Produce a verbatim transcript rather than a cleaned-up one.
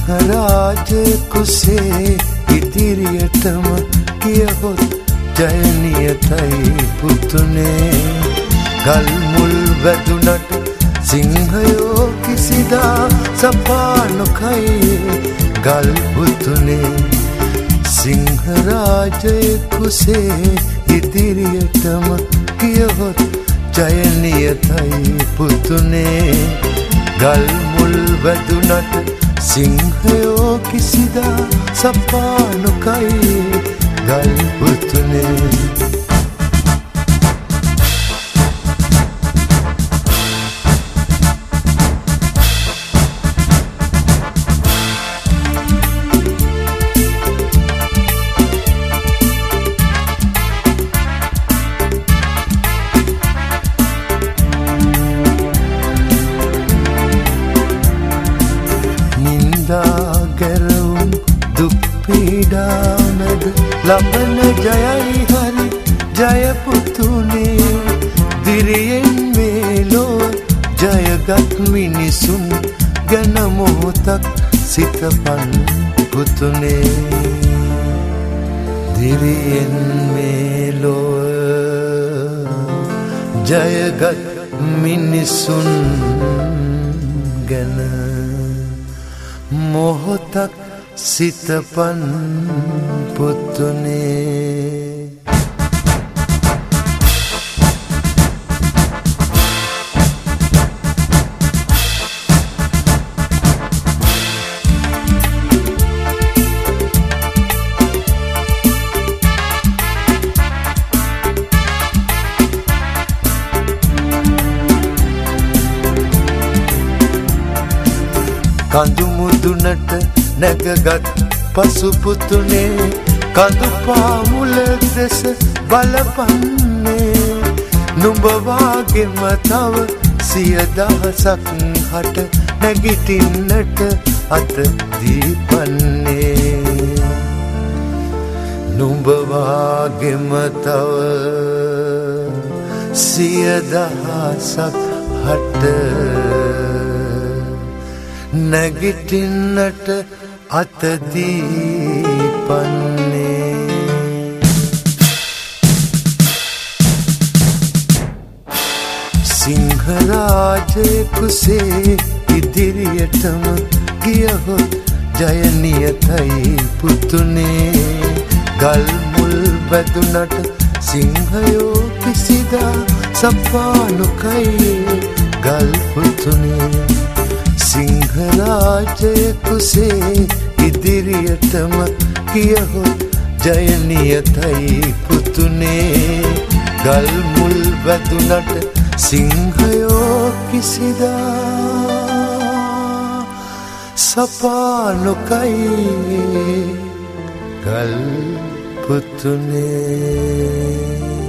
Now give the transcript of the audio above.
සිංහරාජය කුසේ ඉදිරියටම කියහොත් ජයනියතයි පුතුනේ. ගල් මුල් වැදුනට සිංහයෝ කිසිදා සපා නොකයි ගල් පුතුනේ. සිංහරාජය කුසේ ඉදිරියටම කියහොත් ජයනියතයි පුතුනේ. ගල් මුල් වැදුනට සිංහයෝ කිසිදා සපා නොකයි ගල් පුතුනේ. ගැරවුම් දුක් පීඩා මැද ලබන ජයයි හරි ජය පුතුනේ. දිරියෙන් මේ ලොව ජයගත් මිනිසුන් ගැන මොහොතක් සිතපන් පුතුනේ. දිරියෙන් මේ ලොව ජයගත් මිනිසුන් ගැන මොහොතක් සිතපන් පුතුනේ. කඳු මුදුනට නැගගත් පසු පුතුනේ. කඳු පාමුල දෙස බලපන්නේ. නුඹ වාගෙම තව සිය දහසක් හට නැගිටින්නට අත දීපන්නේ. නුඹ වාගෙම තව සිය දහසක් හට නැගිටින්නට අත දීපන්නේ. සිංහරාජය කුසේ ඉදිරියටම ගියහොත් ජයනියතයි පුතුනේ. ගල් මුල් වැදුනට සිංහයෝ කිසිදා සපා නොකයි ගල් පුතුනේ. සිංහරාජය කුසේ ඉදිරියටම කියහොත් ජයනියතයි පුතුනේ. ගල් මුල් වැදුනට සිංහයෝ කිසිදා සපා නොකයි ගල් පුතුනේ.